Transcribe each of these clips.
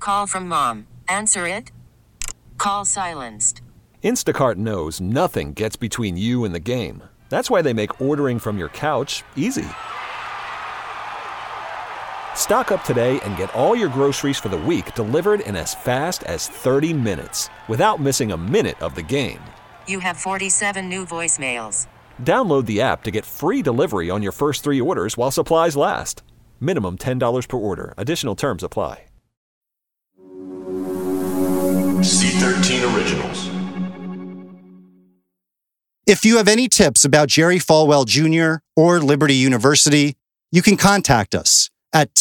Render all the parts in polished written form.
Call from mom. Answer it. Call silenced. Instacart knows nothing gets between you and the game. That's why they make ordering from your couch easy. Stock up today and get all your groceries for the week delivered in as fast as 30 minutes without missing a minute of the game. You have 47 new voicemails. Download the app to get free delivery on your first 3 orders while supplies last. Minimum $10 per order. Additional terms apply. C13 Originals. If you have any tips about Jerry Falwell Jr. or Liberty University, you can contact us at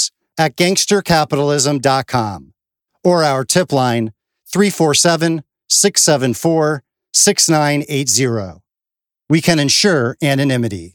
tips@gangstercapitalism.com or our tip line 347-674-6980. We can ensure anonymity.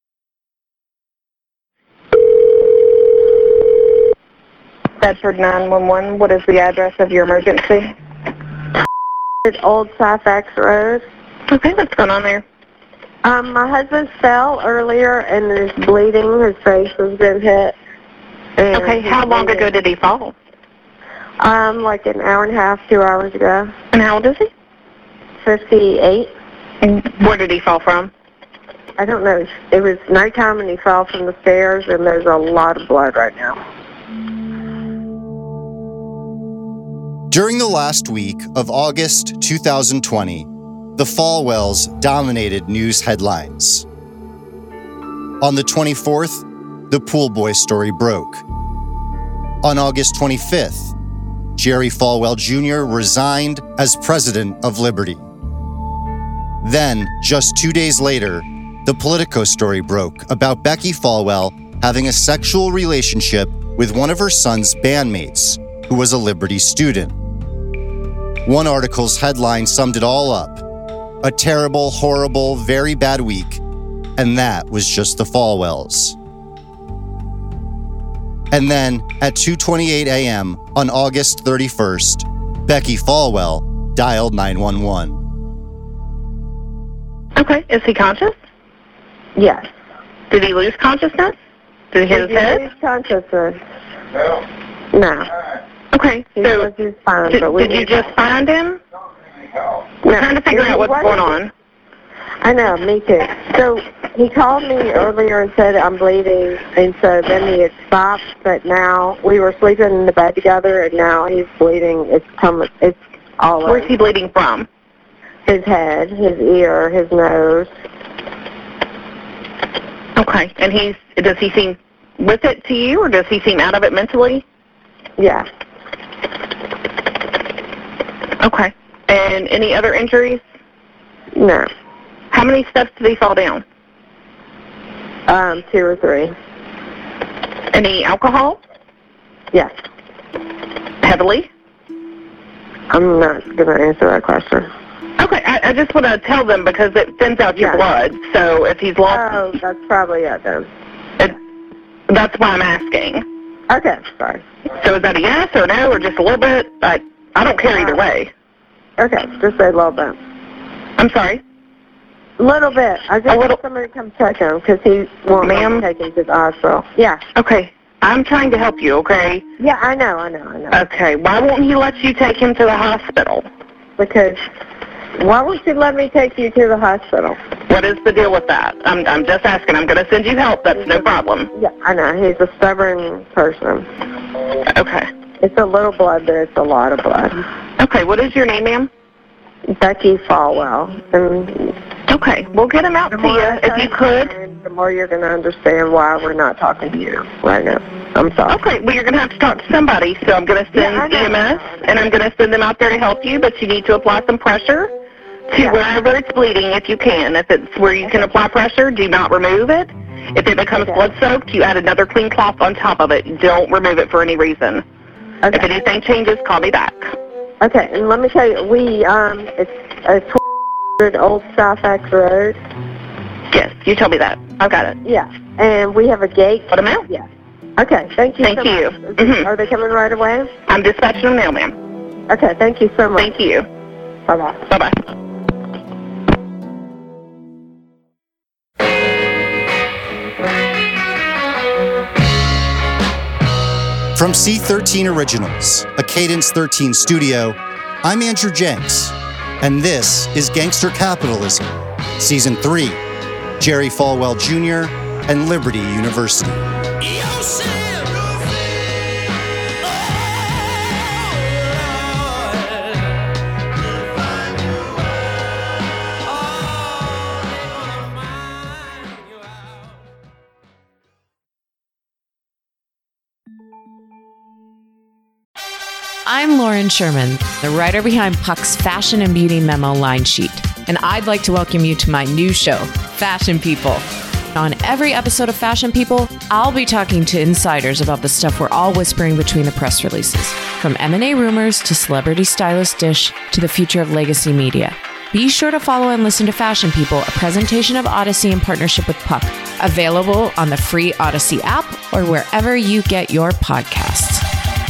Bedford 911, what is the address of your emergency? It's Old Syfax Road. Okay, what's going on there? My husband fell earlier and is bleeding. His face has been hit. Okay, how long ago did he fall? Like an hour and a half, 2 hours ago. And how old is he? 58. And where did he fall from? I don't know. It was nighttime and he fell from the stairs, and there's a lot of blood right now. During the last week of August 2020, the Falwells dominated news headlines. On the 24th, the pool boy story broke. On August 25th, Jerry Falwell Jr. resigned as president of Liberty. Then, just 2 days later, the Politico story broke about Becky Falwell having a sexual relationship with one of her son's bandmates, who was a Liberty student. One article's headline summed it all up. A terrible, horrible, very bad week, and that was just the Falwells. And then, at 2:28 a.m. on August 31st, Becky Falwell dialed 911. Okay, is he conscious? Yes. Did he lose consciousness? Did he hit his head? Lose consciousness? No. Okay, He so was just fine, did but you just find him? No. I'm trying to figure out what's going on. I know, me too. So he called me earlier and said I'm bleeding, and so then he had stopped, but now we were sleeping in the bed together, and now he's bleeding. It's all over. Where's he bleeding from? His head, his ear, his nose. Okay, and does he seem with it to you, or does he seem out of it mentally? Yeah. Okay, and any other injuries? No. How many steps did he fall down? 2 or 3. Any alcohol? Yes. Heavily? I'm not going to answer that question. Okay, I just want to tell them because it thins out your blood. So if he's lost... Oh, that's probably it then. That's why I'm asking. Okay, sorry. So is that a yes or no or just a little bit? I don't care either way. Okay, just a little bit. I'm sorry? A little bit. I just want somebody to come check him because he won't take him to the hospital. Yeah. Okay. I'm trying to help you, okay? Yeah, I know. Okay. Why won't he let you take him to the hospital? Because why won't you let me take you to the hospital? What is the deal with that? I'm just asking. I'm going to send you help. That's no problem. Yeah, I know. He's a stubborn person. Okay. It's a little blood, but it's a lot of blood. Okay. What is your name, ma'am? Becky Falwell. Okay. We'll get him out to you if you could. The more you're going to understand why we're not talking to you right now. I'm sorry. Okay. Well, you're going to have to talk to somebody. So I'm going to send EMS, and I'm going to send them out there to help you, but you need to apply some pressure to wherever it's bleeding if you can. If it's where you can apply pressure, do not remove it. If it becomes blood-soaked, you add another clean cloth on top of it. Don't remove it for any reason. Okay. If anything changes, call me back. Okay, and let me tell you, it's 1200 Old Syfax Road. Yes, you told me that. I've got it. Yeah, and we have a gate. Put them out? Yeah. Okay, thank you Thank you. much. Are they coming right away? I'm dispatching them now, ma'am. Okay, thank you so much. Thank you. Bye-bye. Bye-bye. From C13 Originals, a Cadence 13 studio, I'm Andrew Jenks, and this is Gangster Capitalism, Season 3, Jerry Falwell Jr. and Liberty University. I'm Lauren Sherman, the writer behind Puck's Fashion and Beauty Memo line sheet, and I'd like to welcome you to my new show, Fashion People. On every episode of Fashion People, I'll be talking to insiders about the stuff we're all whispering between the press releases, from M&A rumors to celebrity stylist dish to the future of legacy media. Be sure to follow and listen to Fashion People, a presentation of Odyssey in partnership with Puck, available on the free Odyssey app or wherever you get your podcasts.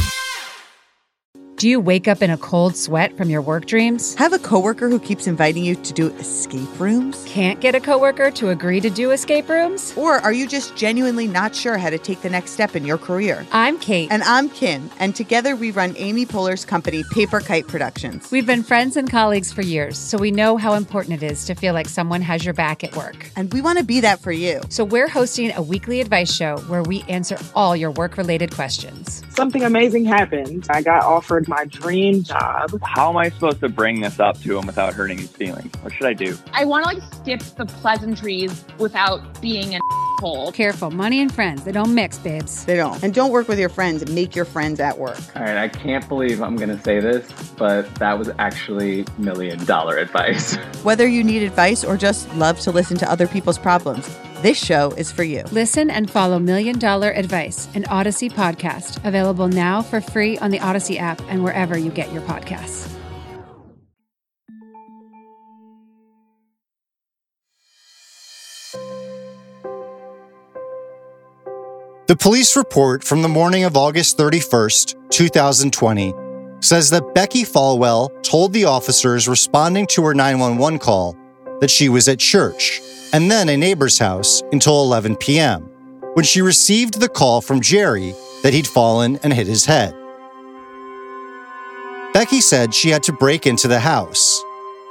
Do you wake up in a cold sweat from your work dreams? Have a coworker who keeps inviting you to do escape rooms? Can't get a coworker to agree to do escape rooms? Or are you just genuinely not sure how to take the next step in your career? I'm Kate. And I'm Kim. And together we run Amy Poehler's company, Paper Kite Productions. We've been friends and colleagues for years, so we know how important it is to feel like someone has your back at work. And we want to be that for you. So we're hosting a weekly advice show where we answer all your work-related questions. Something amazing happened. I got offered my dream job. How am I supposed to bring this up to him without hurting his feelings? What should I do? I want to skip the pleasantries without being an asshole. Careful, money and friends, they don't mix, babes. They don't. And don't work with your friends, make your friends at work. All right, I can't believe I'm going to say this, but that was actually $1 million advice. Whether you need advice or just love to listen to other people's problems, this show is for you. Listen and follow $1 Million Advice, an Odyssey podcast, available now for free on the Odyssey app and wherever you get your podcasts. The police report from the morning of August 31st, 2020, says that Becky Falwell told the officers responding to her 911 call that she was at church and then a neighbor's house until 11 p.m., when she received the call from Jerry that he'd fallen and hit his head. Becky said she had to break into the house.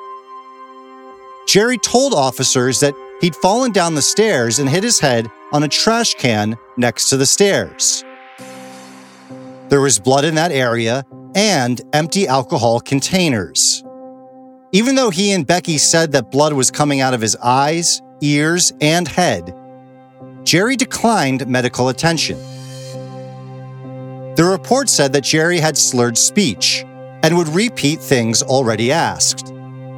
Jerry told officers that he'd fallen down the stairs and hit his head on a trash can next to the stairs. There was blood in that area and empty alcohol containers. Even though he and Becky said that blood was coming out of his eyes, ears, and head, Jerry declined medical attention. The report said that Jerry had slurred speech and would repeat things already asked.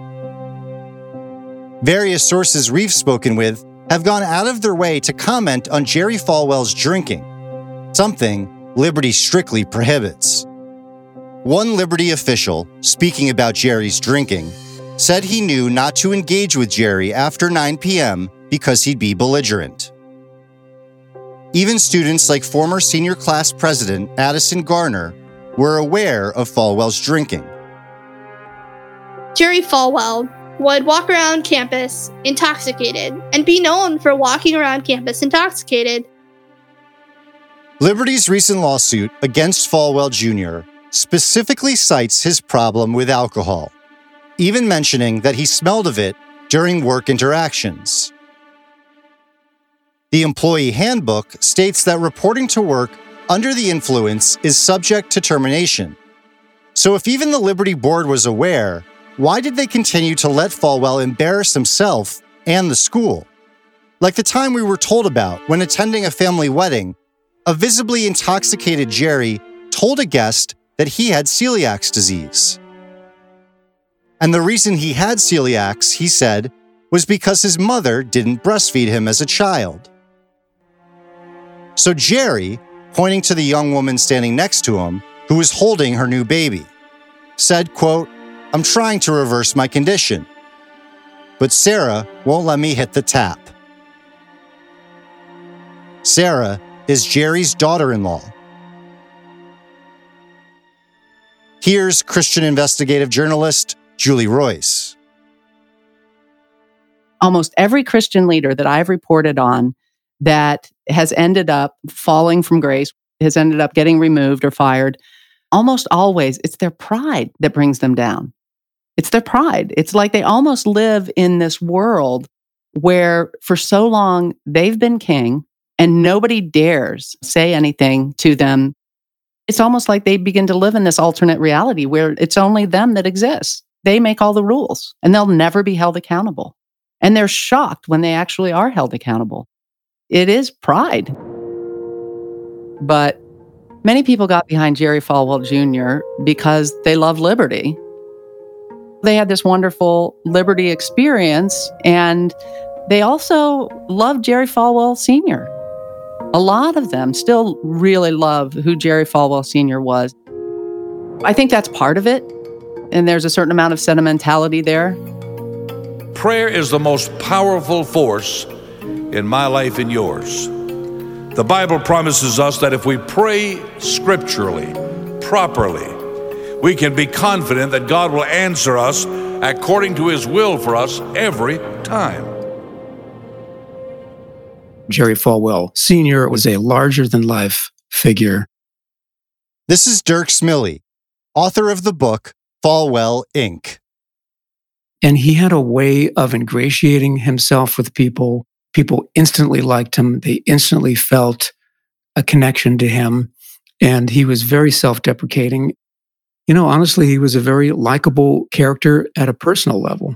Various sources we've spoken with have gone out of their way to comment on Jerry Falwell's drinking, something Liberty strictly prohibits. One Liberty official, speaking about Jerry's drinking, said he knew not to engage with Jerry after 9 p.m. because he'd be belligerent. Even students like former senior class president Addison Garner were aware of Falwell's drinking. Jerry Falwell would walk around campus intoxicated and be known for walking around campus intoxicated. Liberty's recent lawsuit against Falwell Jr. specifically cites his problem with alcohol, even mentioning that he smelled of it during work interactions. The employee handbook states that reporting to work under the influence is subject to termination. So if even the Liberty board was aware, why did they continue to let Falwell embarrass himself and the school? Like the time we were told about when attending a family wedding, a visibly intoxicated Jerry told a guest that he had celiac disease. And the reason he had celiac, he said, was because his mother didn't breastfeed him as a child. So Jerry, pointing to the young woman standing next to him, who was holding her new baby, said, quote, "I'm trying to reverse my condition, but Sarah won't let me hit the tap." Sarah is Jerry's daughter-in-law. Here's Christian investigative journalist Julie Royce. Almost every Christian leader that I've reported on that has ended up falling from grace, has ended up getting removed or fired, almost always it's their pride that brings them down. It's their pride. It's like they almost live in this world where for so long they've been king and nobody dares say anything to them. It's almost like they begin to live in this alternate reality where it's only them that exists. They make all the rules and they'll never be held accountable. And they're shocked when they actually are held accountable. It is pride. But many people got behind Jerry Falwell Jr. because they love liberty. They had this wonderful liberty experience, and they also loved Jerry Falwell Sr. A lot of them still really love who Jerry Falwell Sr. was. I think that's part of it, and there's a certain amount of sentimentality there. Prayer is the most powerful force in my life and yours. The Bible promises us that if we pray scripturally, properly, we can be confident that God will answer us according to His will for us every time. Jerry Falwell Sr. was a larger-than-life figure. This is Dirk Smille, author of the book Falwell, Inc. And he had a way of ingratiating himself with people. People instantly liked him. They instantly felt a connection to him. And he was very self-deprecating. You know, honestly, he was a very likable character at a personal level.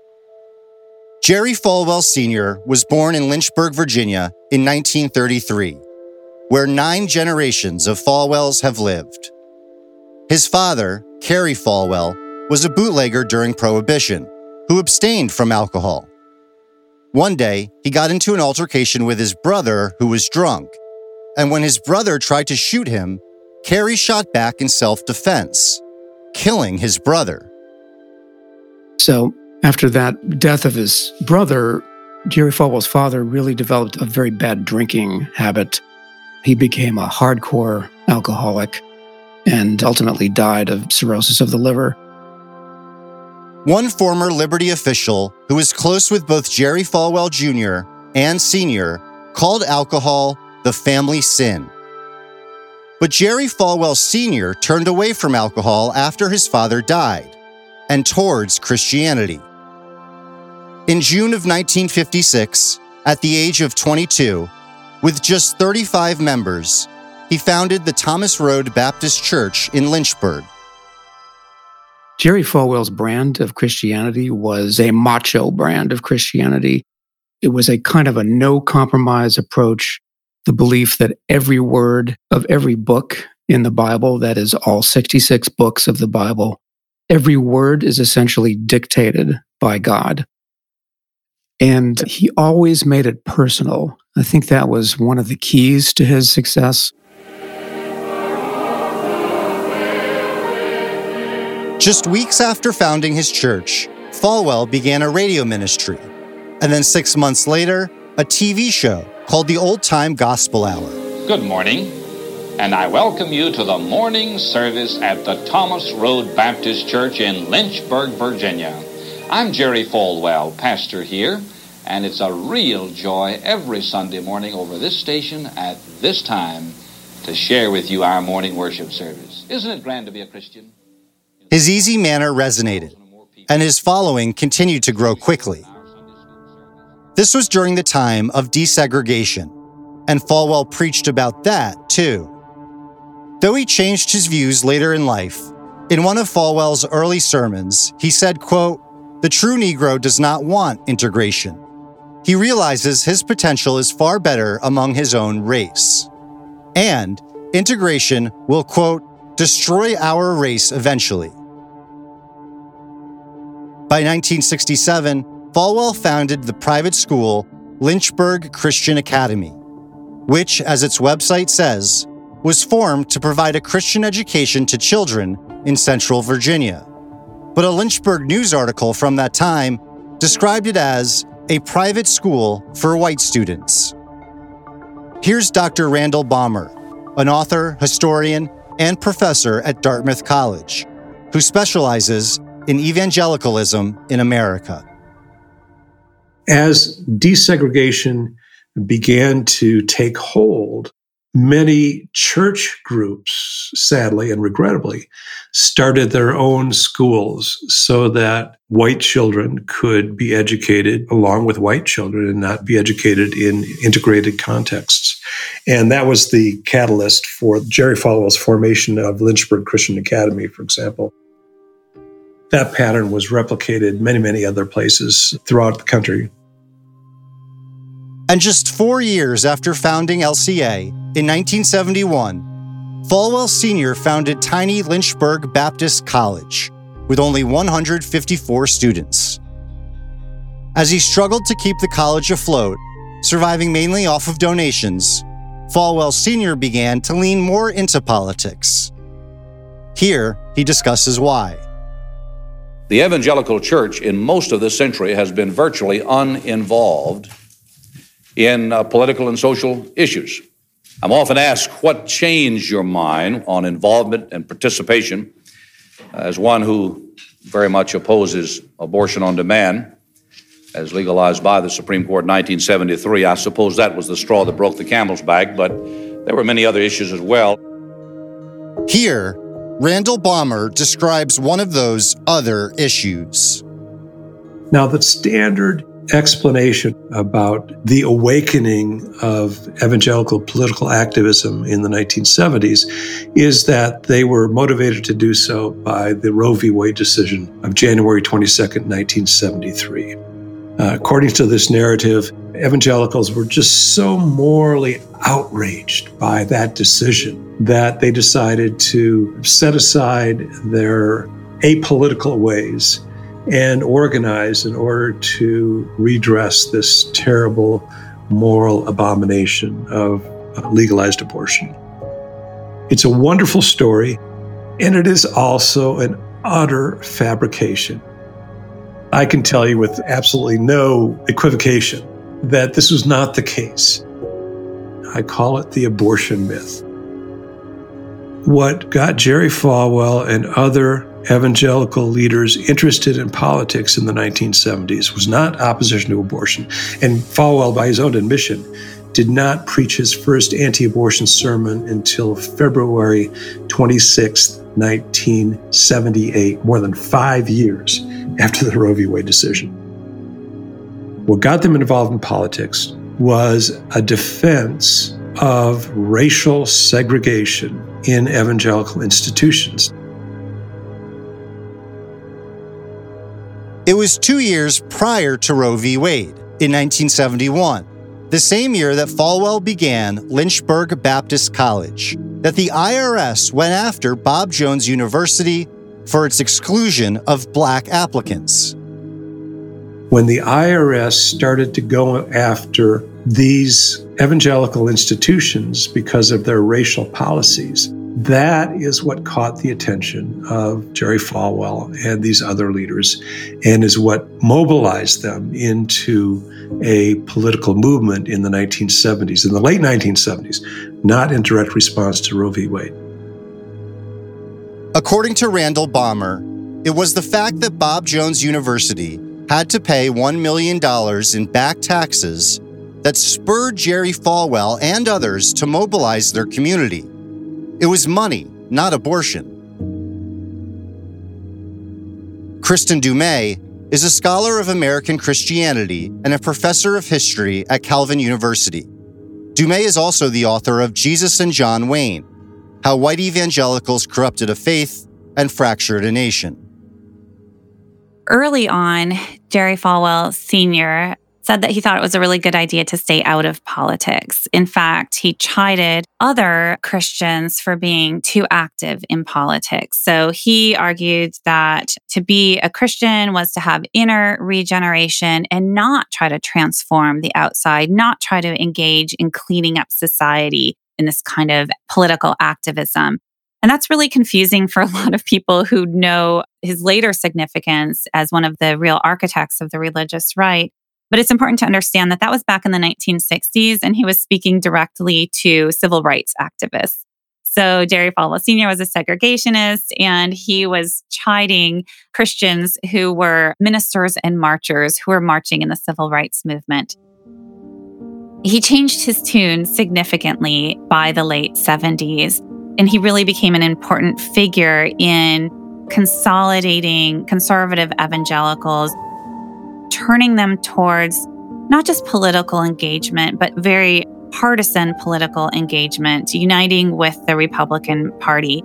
Jerry Falwell Sr. was born in Lynchburg, Virginia in 1933, where 9 generations of Falwells have lived. His father, Cary Falwell, was a bootlegger during Prohibition, who abstained from alcohol. One day, he got into an altercation with his brother, who was drunk, and when his brother tried to shoot him, Cary shot back in self-defense, killing his brother. So, after that death of his brother, Jerry Falwell's father really developed a very bad drinking habit. He became a hardcore alcoholic and ultimately died of cirrhosis of the liver. One former Liberty official who was close with both Jerry Falwell Jr. and Sr. called alcohol the family sin. But Jerry Falwell Sr. turned away from alcohol after his father died and towards Christianity. In June of 1956, at the age of 22, with just 35 members, he founded the Thomas Road Baptist Church in Lynchburg. Jerry Falwell's brand of Christianity was a macho brand of Christianity. It was a kind of a no-compromise approach, the belief that every word of every book in the Bible, that is all 66 books of the Bible, every word is essentially dictated by God. And he always made it personal. I think that was one of the keys to his success. Just weeks after founding his church, Falwell began a radio ministry, and then 6 months later, a TV show called the Old Time Gospel Hour. Good morning, and I welcome you to the morning service at the Thomas Road Baptist Church in Lynchburg, Virginia. I'm Jerry Falwell, pastor here, and it's a real joy every Sunday morning over this station at this time to share with you our morning worship service. Isn't it grand to be a Christian? His easy manner resonated, and his following continued to grow quickly. This was during the time of desegregation, and Falwell preached about that too. Though he changed his views later in life, in one of Falwell's early sermons, he said, quote, "The true Negro does not want integration. He realizes his potential is far better among his own race. And integration will, quote, destroy our race eventually." By 1967, Falwell founded the private school Lynchburg Christian Academy, which, as its website says, was formed to provide a Christian education to children in Central Virginia. But a Lynchburg News article from that time described it as a private school for white students. Here's Dr. Randall Balmer, an author, historian, and professor at Dartmouth College, who specializes in evangelicalism in America. As desegregation began to take hold, Many church groups, sadly and regrettably, started their own schools so that white children could be educated along with white children and not be educated in integrated contexts. And that was the catalyst for Jerry Falwell's formation of Lynchburg Christian Academy, for example. That pattern was replicated many, many other places throughout the country. And just 4 years after founding LCA, in 1971, Falwell Sr. founded tiny Lynchburg Baptist College with only 154 students. As he struggled to keep the college afloat, surviving mainly off of donations, Falwell Sr. began to lean more into politics. Here, he discusses why. The evangelical church in most of this century has been virtually uninvolved in political and social issues. I'm often asked what changed your mind on involvement and participation. As one who very much opposes abortion on demand, as legalized by the Supreme Court in 1973, I suppose that was the straw that broke the camel's back, but there were many other issues as well. Here, Randall Balmer describes one of those other issues. Now, the standard explanation about the awakening of evangelical political activism in the 1970s is that they were motivated to do so by the Roe v. Wade decision of January 22nd, 1973. According to this narrative, evangelicals were just so morally outraged by that decision that they decided to set aside their apolitical ways and organize in order to redress this terrible moral abomination of legalized abortion. It's a wonderful story, and it is also an utter fabrication. I can tell you with absolutely no equivocation that this was not the case. I call it the abortion myth. What got Jerry Falwell and other evangelical leaders interested in politics in the 1970s was not opposition to abortion. And Falwell, by his own admission, did not preach his first anti-abortion sermon until February 26, 1978, more than 5 years after the Roe v. Wade decision. What got them involved in politics was a defense of racial segregation in evangelical institutions. It was 2 years prior to Roe v. Wade, in 1971, the same year that Falwell began Lynchburg Baptist College, that the IRS went after Bob Jones University for its exclusion of Black applicants. When the IRS started to go after these evangelical institutions because of their racial policies, that is what caught the attention of Jerry Falwell and these other leaders, and is what mobilized them into a political movement in the 1970s, in the late 1970s, not in direct response to Roe v. Wade. According to Randall Balmer, it was the fact that Bob Jones University had to pay $1 million in back taxes that spurred Jerry Falwell and others to mobilize their community. It was money, not abortion. Kristen Dumais is a scholar of American Christianity and a professor of history at Calvin University. Dumais is also the author of Jesus and John Wayne: How White Evangelicals Corrupted a Faith and Fractured a Nation. Early on, Jerry Falwell Sr. said that he thought it was a really good idea to stay out of politics. In fact, he chided other Christians for being too active in politics. So he argued that to be a Christian was to have inner regeneration and not try to transform the outside, not try to engage in cleaning up society in this kind of political activism. And that's really confusing for a lot of people who know his later significance as one of the real architects of the religious right. But it's important to understand that that was back in the 1960s, and he was speaking directly to civil rights activists. So Jerry Falwell Sr. was a segregationist, and he was chiding Christians who were ministers and marchers who were marching in the civil rights movement. He changed his tune significantly by the late 70s, and he really became an important figure in consolidating conservative evangelicals, turning them towards not just political engagement, but very partisan political engagement, uniting with the Republican Party.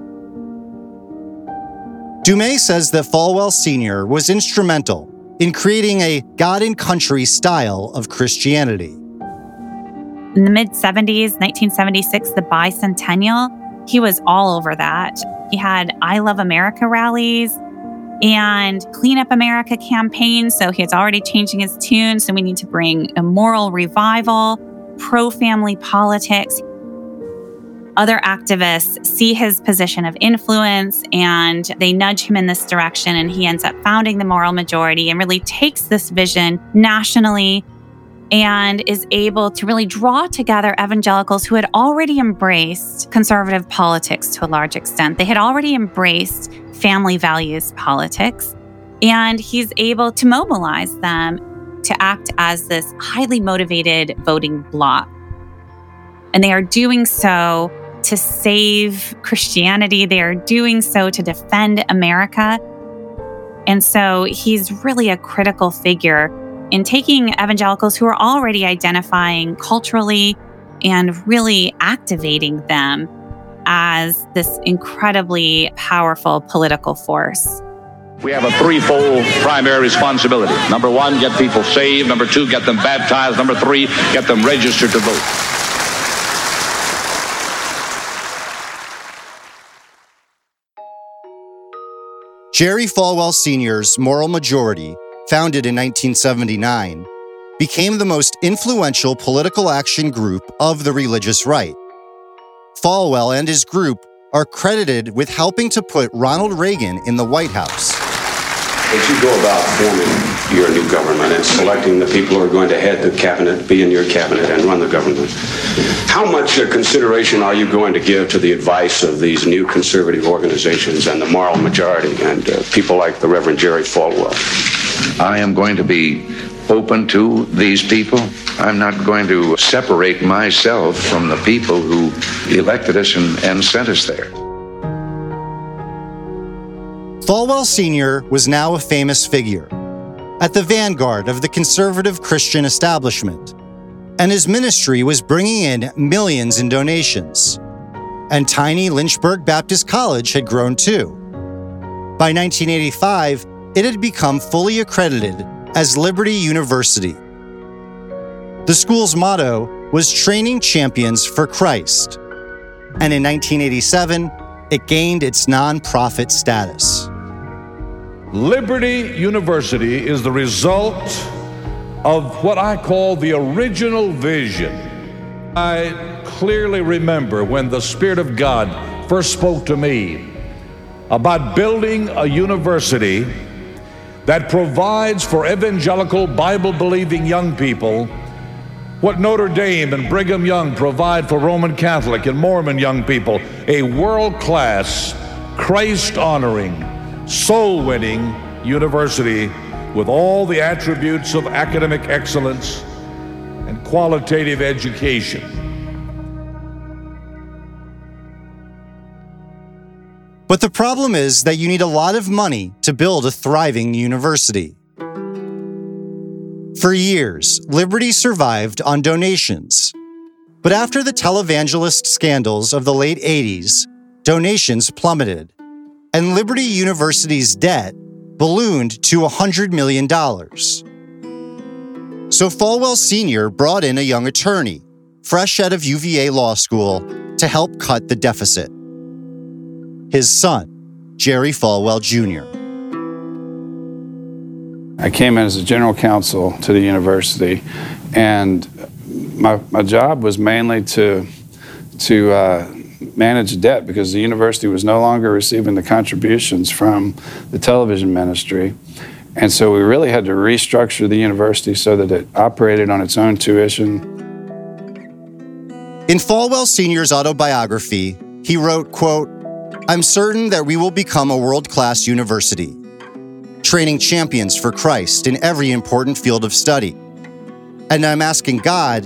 Dumais says that Falwell Sr. was instrumental in creating a God and country style of Christianity. In the mid-70s, 1976, the bicentennial, he was all over that. He had I Love America rallies and Clean Up America campaigns, so he was already changing his tune, so we need to bring a moral revival, pro-family politics. Other activists see his position of influence and they nudge him in this direction, and he ends up founding the Moral Majority and really takes this vision nationally and is able to really draw together evangelicals who had already embraced conservative politics to a large extent. They had already embraced family values politics, and he's able to mobilize them to act as this highly motivated voting bloc. And they are doing so to save Christianity. They are doing so to defend America. And so he's really a critical figure in taking evangelicals who are already identifying culturally and really activating them as this incredibly powerful political force. We have a threefold primary responsibility. Number one, get people saved. Number two, get them baptized. Number three, get them registered to vote. Jerry Falwell Sr.'s Moral Majority, founded in 1979, became the most influential political action group of the religious right. Falwell and his group are credited with helping to put Ronald Reagan in the White House. As you go about forming your new government and selecting the people who are going to head the cabinet, be in your cabinet, and run the government, how much consideration are you going to give to the advice of these new conservative organizations and the Moral Majority and people like the Reverend Jerry Falwell? I am going to be open to these people. I'm not going to separate myself from the people who elected us and sent us there. Falwell Sr. was now a famous figure, at the vanguard of the conservative Christian establishment, and his ministry was bringing in millions in donations. And tiny Lynchburg Baptist College had grown too. By 1985, it had become fully accredited as Liberty University. The school's motto was Training Champions for Christ, and in 1987, it gained its nonprofit status. Liberty University is the result of what I call the original vision. I clearly remember when the Spirit of God first spoke to me about building a university that provides for evangelical, Bible-believing young people what Notre Dame and Brigham Young provide for Roman Catholic and Mormon young people, a world-class, Christ-honoring, soul-winning university with all the attributes of academic excellence and qualitative education. But the problem is that you need a lot of money to build a thriving university. For years, Liberty survived on donations. But after the televangelist scandals of the late 80s, donations plummeted, and Liberty University's debt ballooned to $100 million. So Falwell Sr. brought in a young attorney, fresh out of UVA Law School, to help cut the deficit. His son, Jerry Falwell Jr. I came in as a general counsel to the university, and my job was mainly to manage debt because the university was no longer receiving the contributions from the television ministry. And so we really had to restructure the university so that it operated on its own tuition. In Falwell Sr.'s autobiography, he wrote, quote, "I'm certain that we will become a world-class university, training champions for Christ in every important field of study. And I'm asking God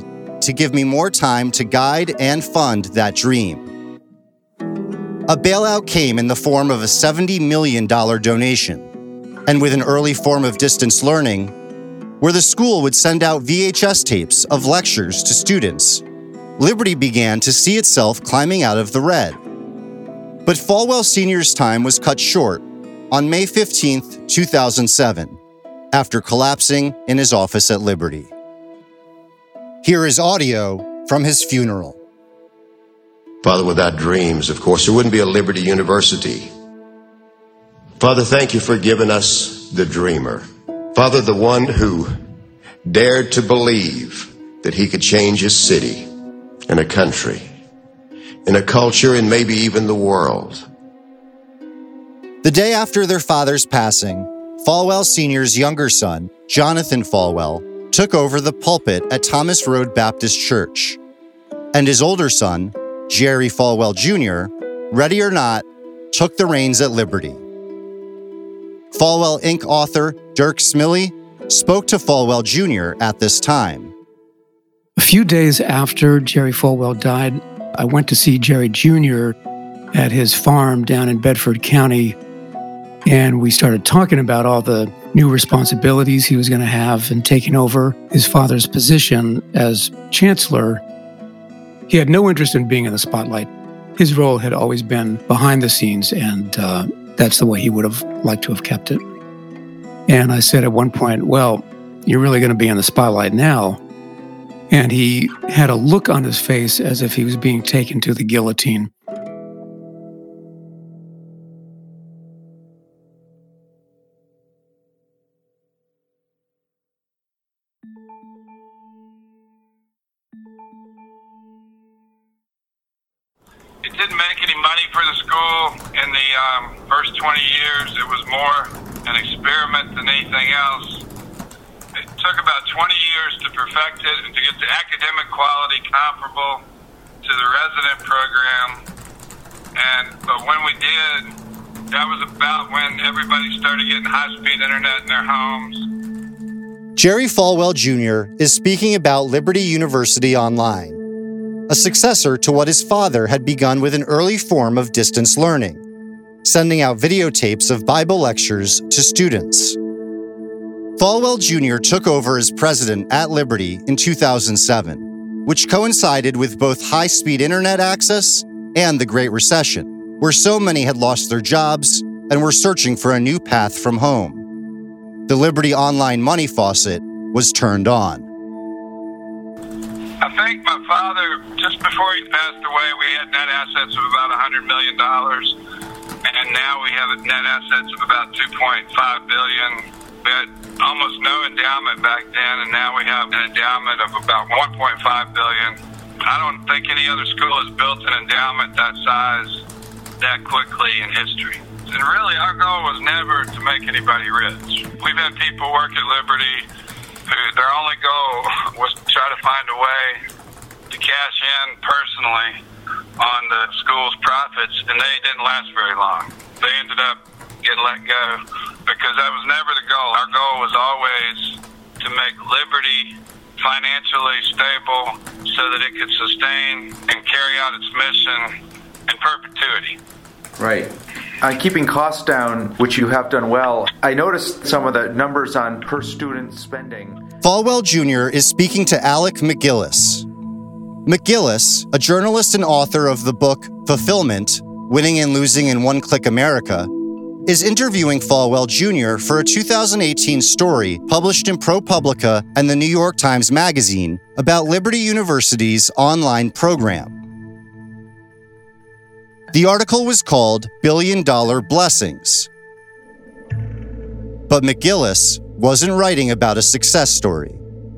to give me more time to guide and fund that dream. A bailout came in the form of a $70 million donation, and with an early form of distance learning, where the school would send out VHS tapes of lectures to students, Liberty began to see itself climbing out of the red. But Falwell Sr.'s time was cut short on May 15, 2007, after collapsing in his office at Liberty. Here is audio from his funeral. Father, without dreams, of course, there wouldn't be a Liberty University. Father, thank you for giving us the dreamer. Father, the one who dared to believe that he could change his city and a country, in a culture, and maybe even the world. The day after their father's passing, Falwell Sr.'s younger son, Jonathan Falwell, took over the pulpit at Thomas Road Baptist Church, and his older son, Jerry Falwell Jr., ready or not, took the reins at Liberty. Falwell Inc. author Dirk Smillie spoke to Falwell Jr. at this time. A few days after Jerry Falwell died, I went to see Jerry Jr. at his farm down in Bedford County, and we started talking about all the new responsibilities he was going to have in taking over his father's position as chancellor. He had no interest in being in the spotlight. His role had always been behind the scenes, and that's the way he would have liked to have kept it. And I said at one point, well, you're really going to be in the spotlight now. And he had a look on his face as if he was being taken to the guillotine. It didn't make any money for the school in the first 20 years. It was more an experiment than anything else. It took about 20 years to perfect it and to get the academic quality comparable to the resident program. But when we did, that was about when everybody started getting high-speed internet in their homes. Jerry Falwell Jr. is speaking about Liberty University Online, a successor to what his father had begun with an early form of distance learning, sending out videotapes of Bible lectures to students. Falwell Jr. took over as president at Liberty in 2007, which coincided with both high-speed internet access and the Great Recession, where so many had lost their jobs and were searching for a new path from home. The Liberty Online money faucet was turned on. I think my father, just before he passed away, we had net assets of about $100 million, and now we have net assets of about $2.5 billion. We had almost no endowment back then, and now we have an endowment of about $1.5 billion. I don't think any other school has built an endowment that size that quickly in history. And really, our goal was never to make anybody rich. We've had people work at Liberty who their only goal was to try to find a way to cash in personally on the school's profits, and they didn't last very long. They ended up getting let go because that was never the goal. Our goal was always to make Liberty financially stable so that it could sustain and carry out its mission in perpetuity. Right. Keeping costs down, which you have done well, I noticed some of the numbers on per student spending. Falwell Jr. is speaking to Alec MacGillis. MacGillis, a journalist and author of the book Fulfillment, Winning and Losing in One-Click America, is interviewing Falwell Jr. for a 2018 story published in ProPublica and the New York Times Magazine about Liberty University's online program. The article was called $1 Billion Blessings. But MacGillis wasn't writing about a success story.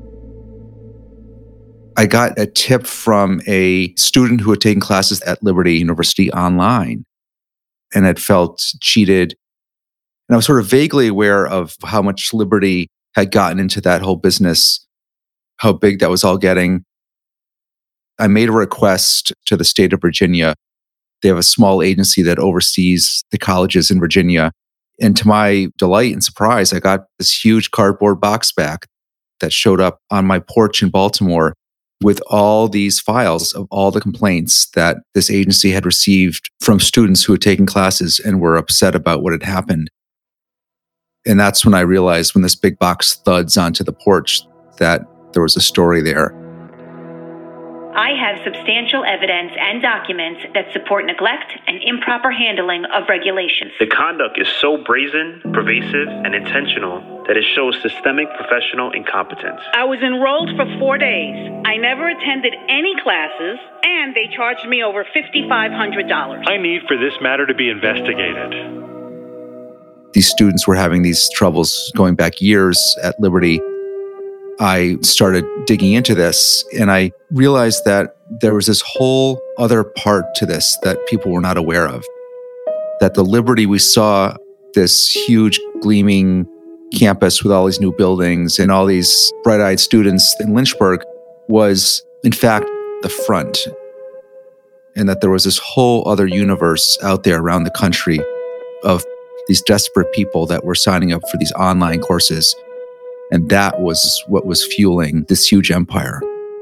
I got a tip from a student who had taken classes at Liberty University Online and had felt cheated. And I was sort of vaguely aware of how much Liberty had gotten into that whole business, how big that was all getting. I made a request to the state of Virginia. They have a small agency that oversees the colleges in Virginia. And to my delight and surprise, I got this huge cardboard box back that showed up on my porch in Baltimore. with all these files of all the complaints that this agency had received from students who had taken classes and were upset about what had happened. And that's when I realized, when this big box thuds onto the porch, that there was a story there. I have substantial evidence and documents that support neglect and improper handling of regulations. The conduct is so brazen, pervasive, and intentional that it shows systemic professional incompetence. I was enrolled for 4 days. I never attended any classes, and they charged me over $5,500. I need for this matter to be investigated. These students were having these troubles going back years at Liberty. I started digging into this, and I realized that there was this whole other part to this that people were not aware of. That the Liberty we saw, this huge gleaming campus with all these new buildings and all these bright-eyed students in Lynchburg, was in fact the front. And that there was this whole other universe out there around the country of these desperate people that were signing up for these online courses. And that was what was fueling this huge empire.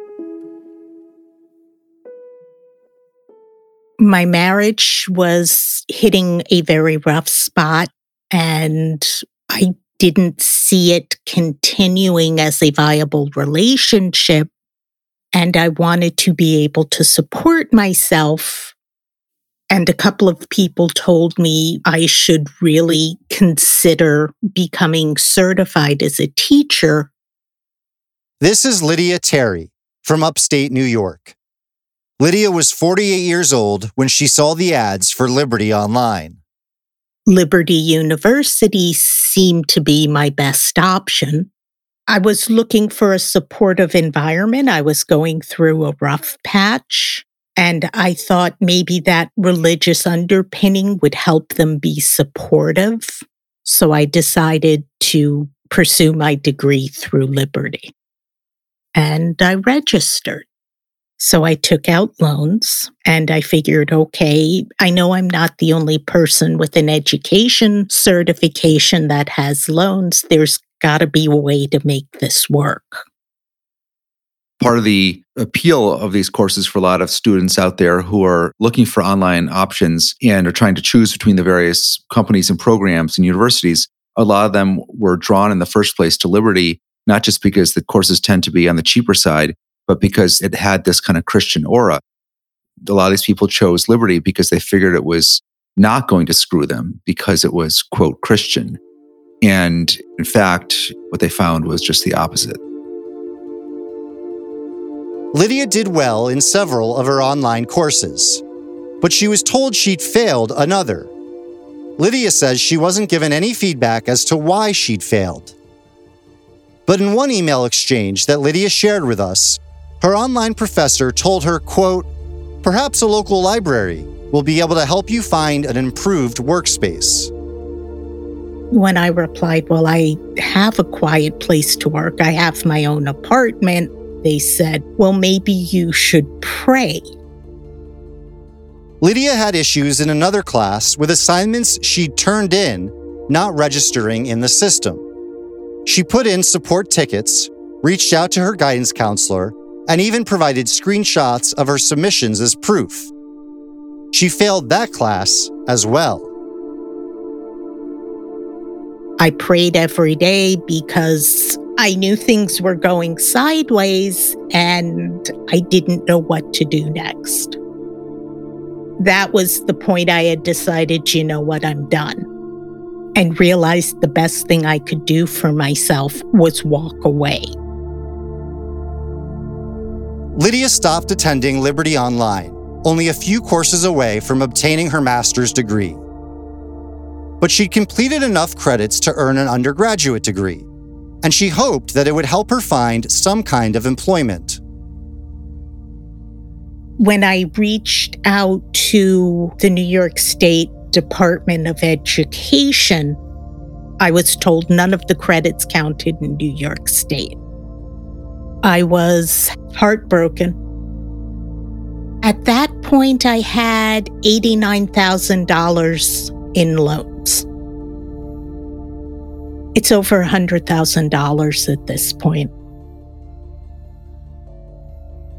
My marriage was hitting a very rough spot, and I didn't see it continuing as a viable relationship. And I wanted to be able to support myself. And a couple of people told me I should really consider becoming certified as a teacher. This is Lydia Terry from upstate New York. Lydia was 48 years old when she saw the ads for Liberty Online. Liberty University seemed to be my best option. I was looking for a supportive environment. I was going through a rough patch. And I thought maybe that religious underpinning would help them be supportive. So I decided to pursue my degree through Liberty. And I registered. So I took out loans, and I figured, okay, I know I'm not the only person with an education certification that has loans. There's got to be a way to make this work. Part of the appeal of these courses for a lot of students out there who are looking for online options and are trying to choose between the various companies and programs and universities, a lot of them were drawn in the first place to Liberty, not just because the courses tend to be on the cheaper side, but because it had this kind of Christian aura. A lot of these people chose Liberty because they figured it was not going to screw them because it was, quote, Christian. And in fact, what they found was just the opposite. Lydia did well in several of her online courses, but she was told she'd failed another. Lydia says she wasn't given any feedback as to why she'd failed. But in one email exchange that Lydia shared with us, her online professor told her, quote, "Perhaps a local library will be able to help you find an improved workspace." When I replied, well, I have a quiet place to work. I have my own apartment. They said, well, maybe you should pray. Lydia had issues in another class with assignments she'd turned in, not registering in the system. She put in support tickets, reached out to her guidance counselor, and even provided screenshots of her submissions as proof. She failed that class as well. I prayed every day because I knew things were going sideways and I didn't know what to do next. That was the point I had decided, you know what, I'm done. And realized the best thing I could do for myself was walk away. Lydia stopped attending Liberty Online, only a few courses away from obtaining her master's degree. But she'd completed enough credits to earn an undergraduate degree, and she hoped that it would help her find some kind of employment. When I reached out to the New York State Department of Education, I was told none of the credits counted in New York State. I was heartbroken. At that point, I had $89,000 in loans. It's over $100,000 at this point.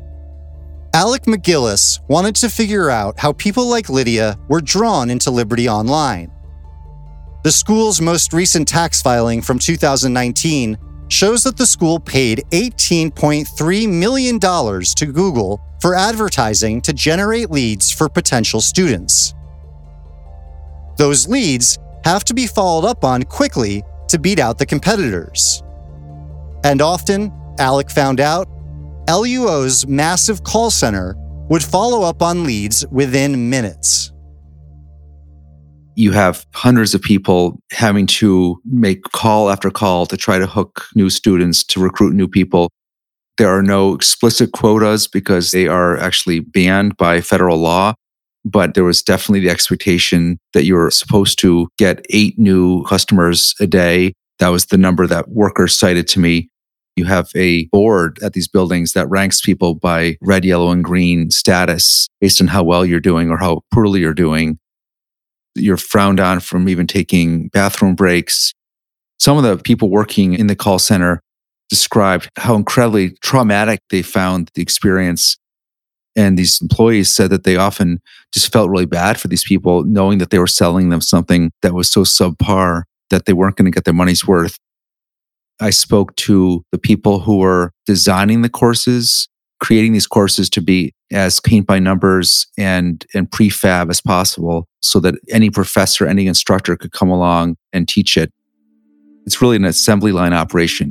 Alec McGillis wanted to figure out how people like Lydia were drawn into Liberty Online. The school's most recent tax filing from 2019 shows that the school paid $18.3 million to Google for advertising to generate leads for potential students. Those leads have to be followed up on quickly to beat out the competitors. And often, Alec found out, LUO's massive call center would follow up on leads within minutes. You have hundreds of people having to make call after call to try to hook new students, to recruit new people. There are no explicit quotas because they are actually banned by federal law. But there was definitely the expectation that you were supposed to get 8 new customers a day. That was the number that workers cited to me. You have a board at these buildings that ranks people by red, yellow, and green status based on how well you're doing or how poorly you're doing. You're frowned on from even taking bathroom breaks. Some of the people working in the call center described how incredibly traumatic they found the experience. And these employees said that they often just felt really bad for these people, knowing that they were selling them something that was so subpar that they weren't going to get their money's worth. I spoke to the people who were designing the courses, creating these courses to be as paint by numbers and prefab as possible so that any professor, any instructor could come along and teach it. It's really an assembly line operation.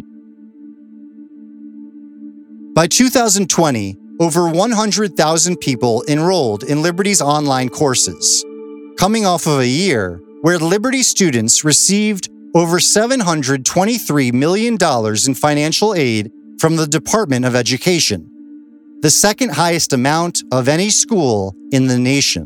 By 2020, over 100,000 people enrolled in Liberty's online courses, coming off of a year where Liberty students received over $723 million in financial aid from the Department of Education, the second highest amount of any school in the nation.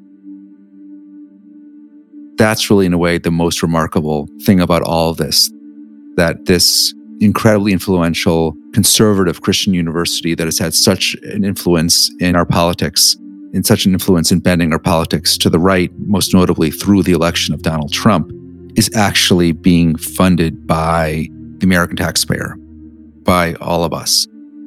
That's really, in a way, the most remarkable thing about all of this, that this incredibly influential conservative Christian university that has had such an influence in our politics, and such an influence in bending our politics to the right, most notably through the election of Donald Trump, is actually being funded by the American taxpayer, by all of us.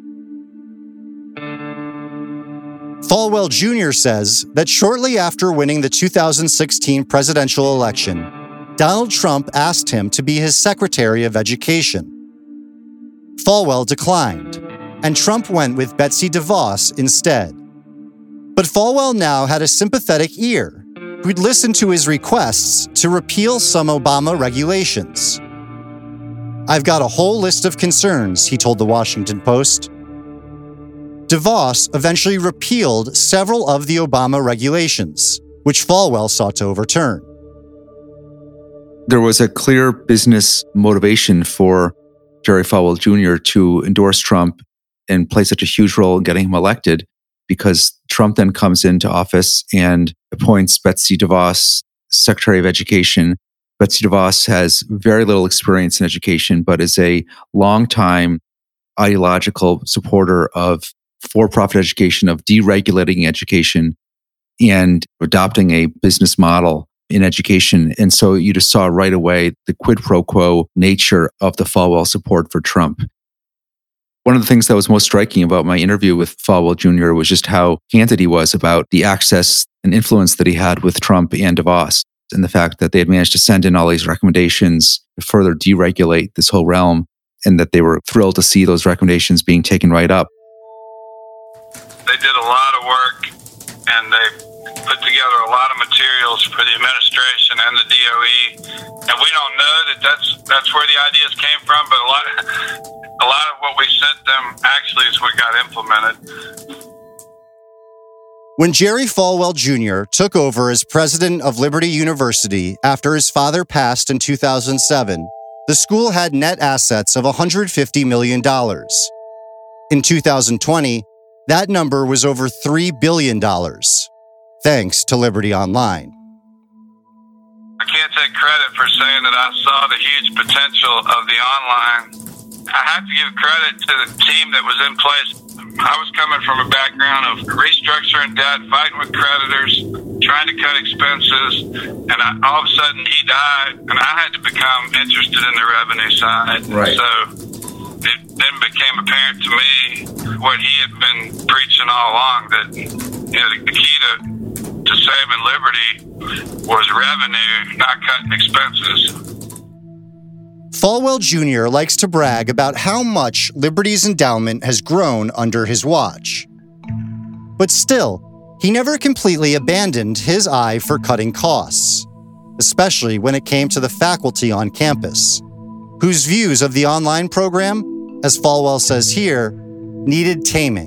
Falwell Jr. says that shortly after winning the 2016 presidential election, Donald Trump asked him to be his Secretary of Education. Falwell declined, and Trump went with Betsy DeVos instead. But Falwell now had a sympathetic ear who'd listened to his requests to repeal some Obama regulations. "I've got a whole list of concerns," he told the Washington Post. DeVos eventually repealed several of the Obama regulations, which Falwell sought to overturn. There was a clear business motivation for Jerry Falwell Jr. to endorse Trump and play such a huge role in getting him elected, because Trump then comes into office and appoints Betsy DeVos Secretary of Education. Betsy DeVos has very little experience in education, but is a longtime ideological supporter of for-profit education, of deregulating education, and adopting a business model in education. And so you just saw right away the quid pro quo nature of the Falwell support for Trump. One of the things that was most striking about my interview with Falwell Jr. was just how candid he was about the access and influence that he had with Trump and DeVos, and the fact that they had managed to send in all these recommendations to further deregulate this whole realm, and that they were thrilled to see those recommendations being taken right up. They did a lot of work, and they put together a lot of materials for the administration and the DOE. And we don't know that that's where the ideas came from, but a lot of what we sent them actually is what got implemented. When Jerry Falwell Jr. took over as president of Liberty University after his father passed in 2007, the school had net assets of $150 million. In 2020, that number was over $3 billion, thanks to Liberty Online. I can't take credit for saying that I saw the huge potential of the online. I have to give credit to the team that was in place. I was coming from a background of restructuring debt, fighting with creditors, trying to cut expenses, and all of a sudden he died, and I had to become interested in the revenue side. Right. So it then became apparent to me what he had been preaching all along, that the key to saving liberty was revenue, not cutting expenses. Falwell Jr. likes to brag about how much Liberty's endowment has grown under his watch. But still, he never completely abandoned his eye for cutting costs, especially when it came to the faculty on campus, whose views of the online program, as Falwell says here, needed taming.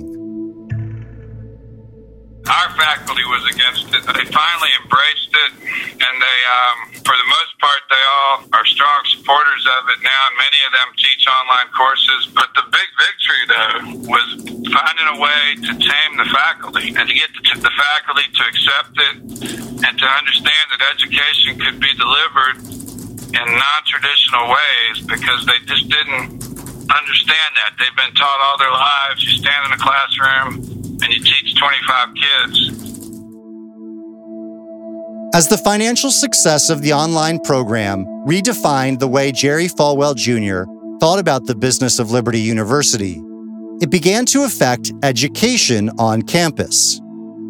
Our faculty was against it. They finally embraced it, and they, for the most part, they all are strong supporters of it now, and many of them teach online courses. But the big victory, though, was finding a way to tame the faculty and to get the faculty to accept it and to understand that education could be delivered in non-traditional ways, because they just didn't understand that. They've been taught all their lives, you stand in a classroom and you teach 25 kids. As the financial success of the online program redefined the way Jerry Falwell Jr. thought about the business of Liberty University, it began to affect education on campus.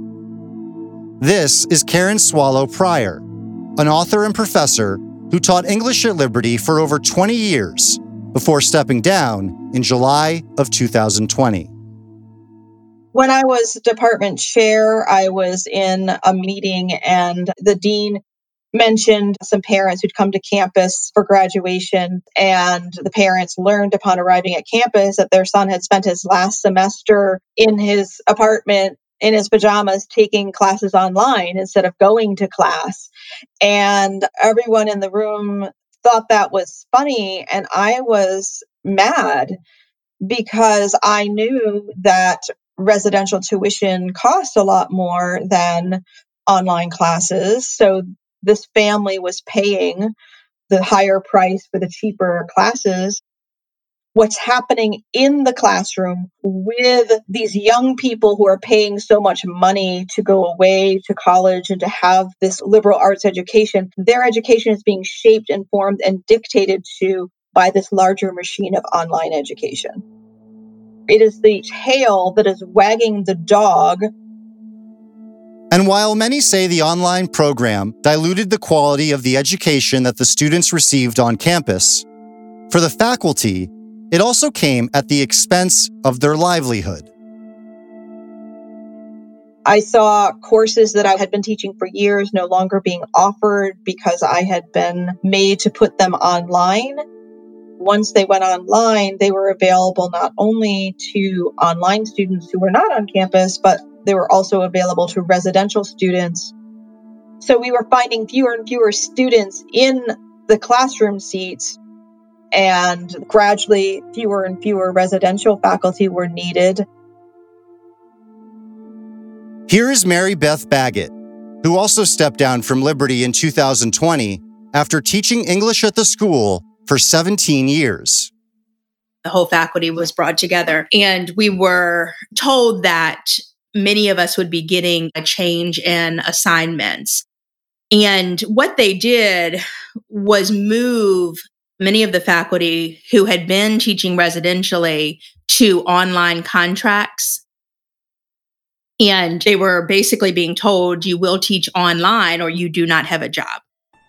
This is Karen Swallow Pryor, an author and professor who taught English at Liberty for over 20 years before stepping down in July of 2020. When I was department chair, I was in a meeting and the dean mentioned some parents who'd come to campus for graduation, and the parents learned upon arriving at campus that their son had spent his last semester in his apartment in his pajamas taking classes online instead of going to class. And everyone in the room thought that was funny, and I was mad because I knew that residential tuition costs a lot more than online classes. So this family was paying the higher price for the cheaper classes. What's happening in the classroom with these young people who are paying so much money to go away to college and to have this liberal arts education, their education is being shaped and formed and dictated to by this larger machine of online education. It is the tail that is wagging the dog. And while many say the online program diluted the quality of the education that the students received on campus, for the faculty, it also came at the expense of their livelihood. I saw courses that I had been teaching for years no longer being offered because I had been made to put them online. Once they went online, they were available not only to online students who were not on campus, but they were also available to residential students. So we were finding fewer and fewer students in the classroom seats, and gradually fewer and fewer residential faculty were needed. Here is Mary Beth Baggett, who also stepped down from Liberty in 2020 after teaching English at the school for 17 years. The whole faculty was brought together, and we were told that many of us would be getting a change in assignments. And what they did was move many of the faculty who had been teaching residentially to online contracts. And they were basically being told, you will teach online or you do not have a job.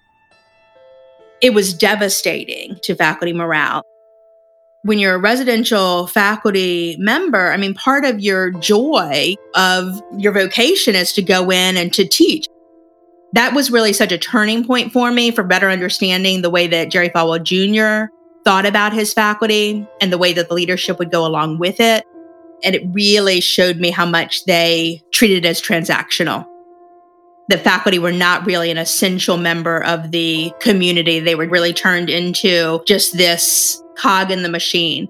It was devastating to faculty morale. When you're a residential faculty member, I mean, part of your joy of your vocation is to go in and to teach. That was really such a turning point for me for better understanding the way that Jerry Falwell Jr. thought about his faculty and the way that the leadership would go along with it. And it really showed me how much they treated it as transactional. The faculty were not really an essential member of the community. They were really turned into just this cog in the machine.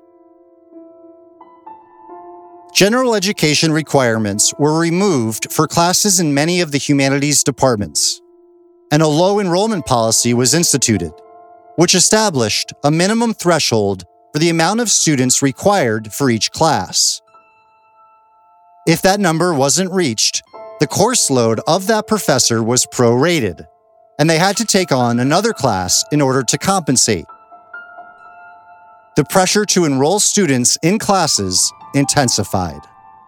General education requirements were removed for classes in many of the humanities departments, and a low enrollment policy was instituted, which established a minimum threshold for the amount of students required for each class. If that number wasn't reached, the course load of that professor was prorated, and they had to take on another class in order to compensate. the pressure to enroll students in classes intensified.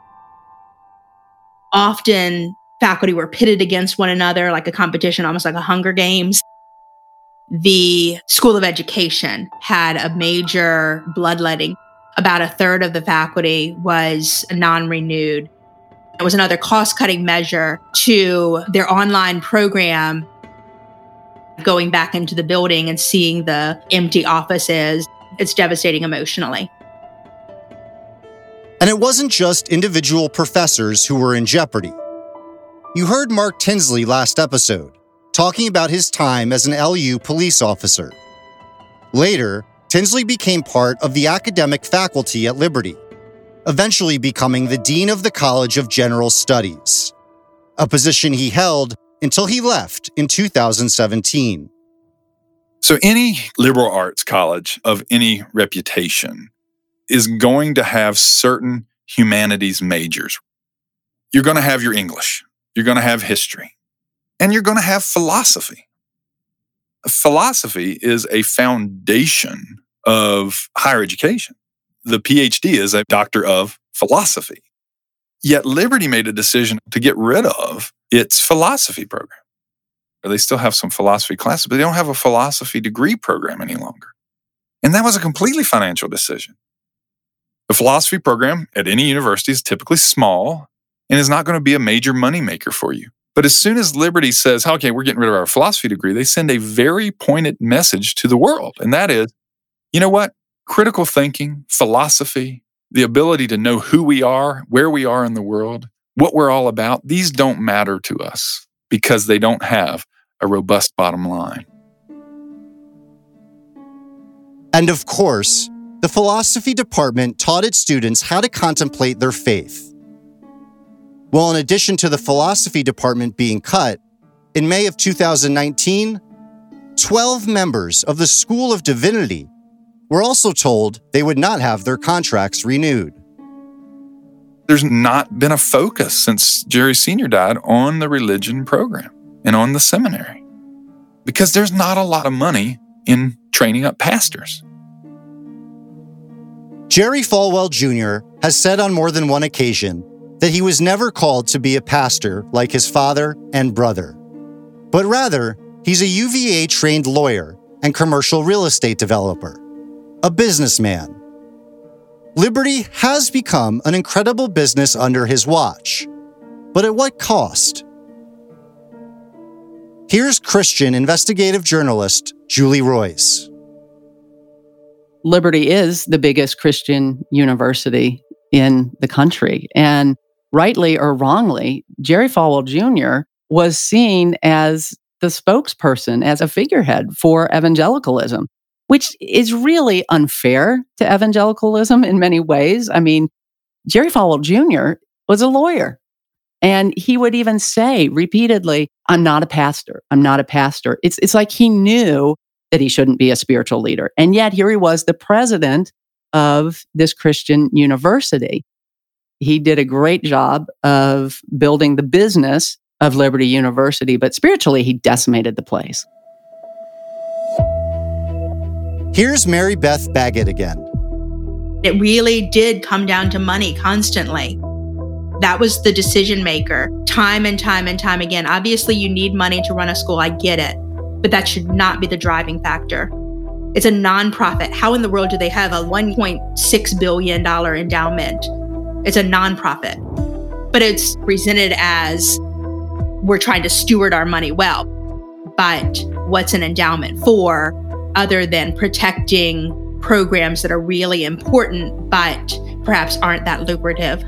Often, faculty were pitted against one another like a competition, almost like a Hunger Games. The School of Education had a major bloodletting. About a third of the faculty was non-renewed. It was another cost-cutting measure to their online program, going back into the building and seeing the empty offices. It's devastating emotionally. And it wasn't just individual professors who were in jeopardy. You heard Mark Tinsley last episode, talking about his time as an LU police officer. Later, Tinsley became part of the academic faculty at Liberty, eventually becoming the Dean of the College of General Studies, a position he held until he left in 2017. So any liberal arts college of any reputation is going to have certain humanities majors. You're going to have your English, you're going to have history, and you're going to have philosophy. Philosophy is a foundation of higher education. The PhD is a doctor of philosophy. Yet Liberty made a decision to get rid of its philosophy program. They still have some philosophy classes, but they don't have a philosophy degree program any longer. And that was a completely financial decision. The philosophy program at any university is typically small and is not going to be a major moneymaker for you. But as soon as Liberty says, okay, we're getting rid of our philosophy degree, they send a very pointed message to the world. And that is, you know what? Critical thinking, philosophy, the ability to know who we are, where we are in the world, what we're all about, these don't matter to us because they don't have a robust bottom line. And of course, the philosophy department taught its students how to contemplate their faith. Well, in addition to the philosophy department being cut, in May of 2019, 12 members of the School of Divinity were also told they would not have their contracts renewed. There's not been a focus since Jerry Sr. died on the religion program and on the seminary because there's not a lot of money in training up pastors. Jerry Falwell Jr. has said on more than one occasion that he was never called to be a pastor like his father and brother, but rather he's a UVA-trained lawyer and commercial real estate developer, a businessman. Liberty has become an incredible business under his watch, but at what cost? Here's Christian investigative journalist Julie Royce. Liberty is the biggest Christian university in the country. And rightly or wrongly, Jerry Falwell Jr. was seen as the spokesperson, as a figurehead for evangelicalism, which is really unfair to evangelicalism in many ways. I mean, Jerry Falwell Jr. was a lawyer. And he would even say repeatedly, I'm not a pastor. I'm not a pastor. It's like he knew that he shouldn't be a spiritual leader. And yet here he was, the president of this Christian university. He did a great job of building the business of Liberty University, but spiritually he decimated the place. Here's Mary Beth Baggett again. It really did come down to money constantly. That was the decision maker, time and time and time again. Obviously, you need money to run a school. I get it. But that should not be the driving factor. It's a nonprofit. How in the world do they have a $1.6 billion endowment? It's a nonprofit. But it's presented as we're trying to steward our money well. But what's an endowment for other than protecting programs that are really important, but perhaps aren't that lucrative?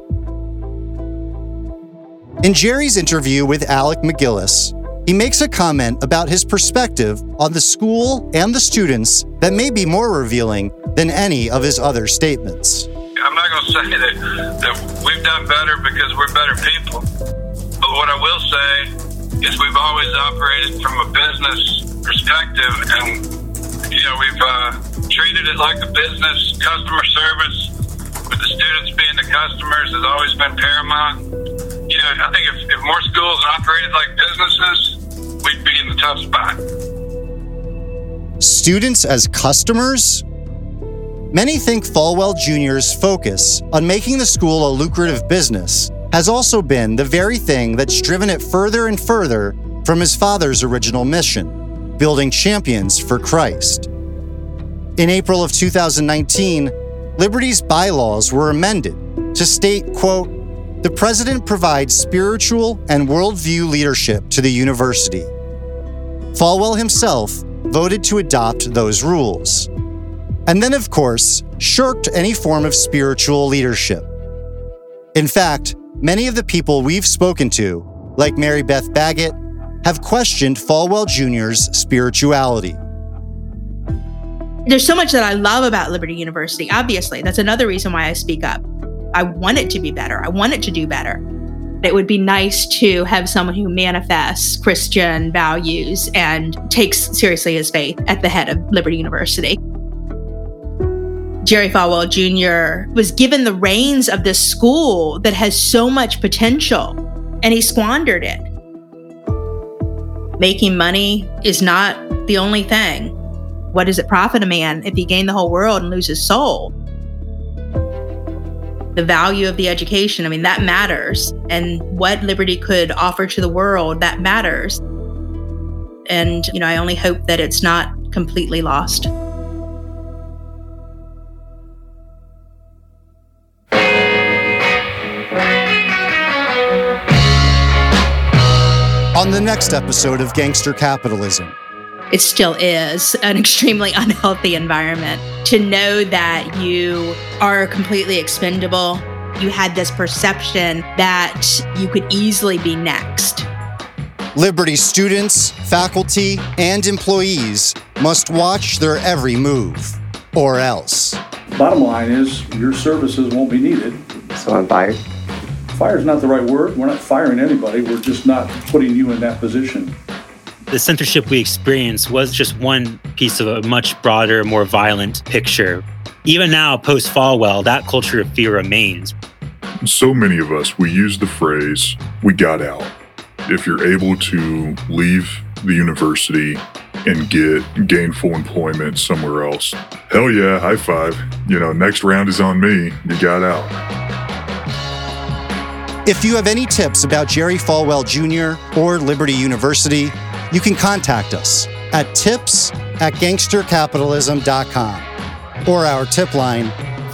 In Jerry's interview with Alec McGillis, he makes a comment about his perspective on the school and the students that may be more revealing than any of his other statements. I'm not going to say that we've done better because we're better people. But what I will say is we've always operated from a business perspective, and we've treated it like a business. Customer service, with the students being the customers, has always been paramount. I think if more schools operated like businesses, we'd be in the tough spot. Students as customers? Many think Falwell Jr.'s focus on making the school a lucrative business has also been the very thing that's driven it further and further from his father's original mission, building champions for Christ. In April of 2019, Liberty's bylaws were amended to state, quote, "The president provides spiritual and worldview leadership to the university." Falwell himself voted to adopt those rules. And then, of course, shirked any form of spiritual leadership. In fact, many of the people we've spoken to, like Mary Beth Baggett, have questioned Falwell Jr.'s spirituality. There's so much that I love about Liberty University. Obviously, that's another reason why I speak up. I want it to be better. I want it to do better. It would be nice to have someone who manifests Christian values and takes seriously his faith at the head of Liberty University. Jerry Falwell Jr. was given the reins of this school that has so much potential, and he squandered it. Making money is not the only thing. What does it profit a man if he gain the whole world and lose his soul? The value of the education, I mean, that matters. And what Liberty could offer to the world, that matters. And, I only hope that it's not completely lost. On the next episode of Gangster Capitalism. It still is an extremely unhealthy environment. To know that you are completely expendable, you had this perception that you could easily be next. Liberty students, faculty, and employees must watch their every move, or else. Bottom line is, your services won't be needed. So I'm fired? Fire's not the right word. We're not firing anybody. We're just not putting you in that position. The censorship we experienced was just one piece of a much broader, more violent picture. Even now, post-Falwell, that culture of fear remains. So many of us, we use the phrase, we got out. If you're able to leave the university and get gainful employment somewhere else, hell yeah, high five. Next round is on me. You got out. If you have any tips about Jerry Falwell Jr. or Liberty University, you can contact us at tips@gangstercapitalism.com or our tip line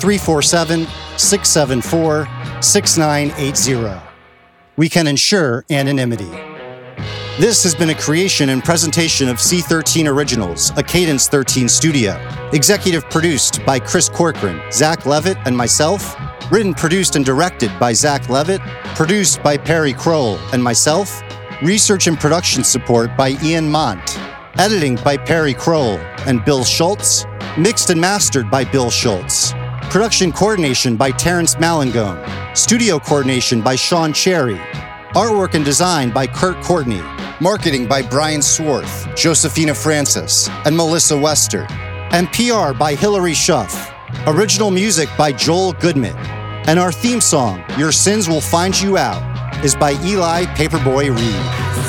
347-674-6980. We can ensure anonymity. This has been a creation and presentation of C13 Originals, a Cadence 13 studio. Executive produced by Chris Corcoran, Zach Levitt, and myself. Written, produced, and directed by Zach Levitt. Produced by Perry Kroll and myself. Research and production support by Ian Mont. Editing by Perry Kroll and Bill Schultz. Mixed and mastered by Bill Schultz. Production coordination by Terrence Malangone. Studio coordination by Sean Cherry. Artwork and design by Kurt Courtney. Marketing by Brian Swarth, Josephina Francis, and Melissa Wester. And PR by Hillary Schuff. Original music by Joel Goodman. And our theme song, Your Sins Will Find You Out, is by Eli Paperboy Reed.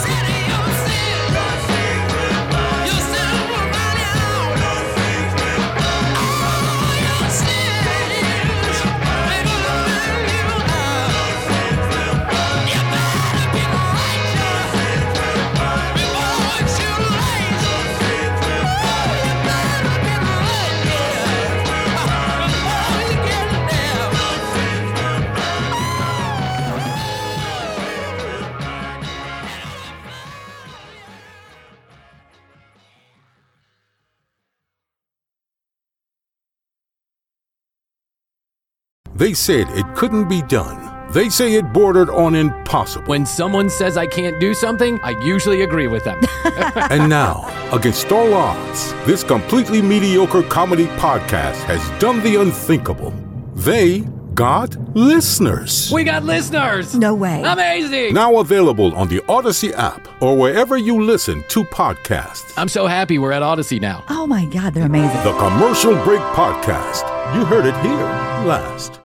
They said it couldn't be done. They say it bordered on impossible. When someone says I can't do something, I usually agree with them. And now, against all odds, this completely mediocre comedy podcast has done the unthinkable. They got listeners. We got listeners! No way. Amazing! Now available on the Odyssey app or wherever you listen to podcasts. I'm so happy we're at Odyssey now. Oh my God, they're amazing. The Commercial Break Podcast. You heard it here last.